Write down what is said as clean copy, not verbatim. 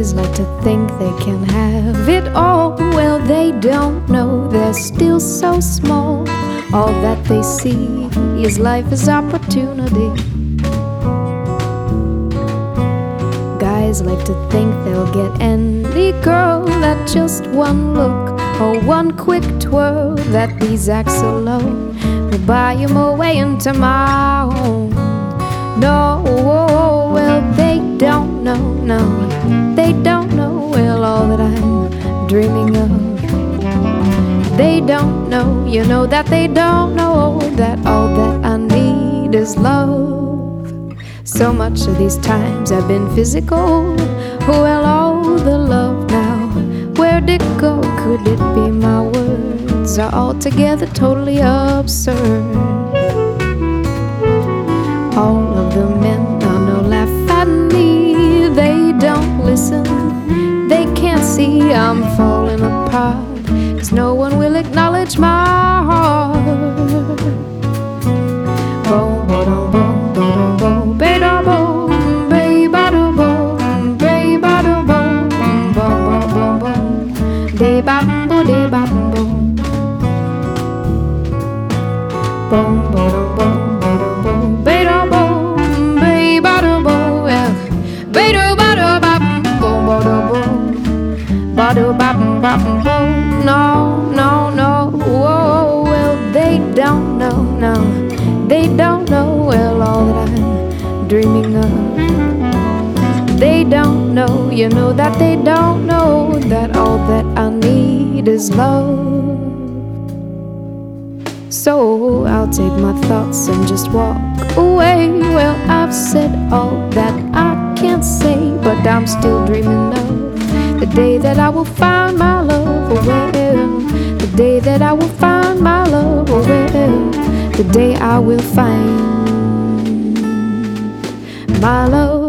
Guys like to think they can have it all. Well, they don't know they're still so small. All that they see is life as opportunity. Guys like to think they'll get any girl at just one look or one quick twirl, that these acts alone will buy him away into my home. No, well, they don't know, no, they don't know, well, all that I'm dreaming of. They don't know, you know that they don't know that all that I need is love. So much of these times have been physical. Well, all the love now, where'd it go? Could it be my words are altogether totally absurd? All of the men I know laugh at me. They don't listen, they can't see I'm falling apart, 'cause no one will acknowledge my heart. Boom, boom, boom, boom, boom, ba-da, boom, ba-ba-da, boom, ba-ba-da, boom, boom, boom, boom, boom, de-ba-boom, de-ba-boom, boom, boom, boom, boom, boom, ba-da, boom, ba-ba-da, boom, yeah, ba-da, ba-da, ba-boom, boom, ba-da, boom, ba-da, ba-boom, ba-boom, boom. No, no, no, whoa, well, they don't know, no, they don't know, well, all that I'm dreaming of. They don't know, you know that they don't know that all that I need is love. So I'll take my thoughts and just walk away. Well, I've said all that I can't say, but I'm still dreaming of the day that I will find my love. Well, the day that I will find my love. Well, the day I will find my love.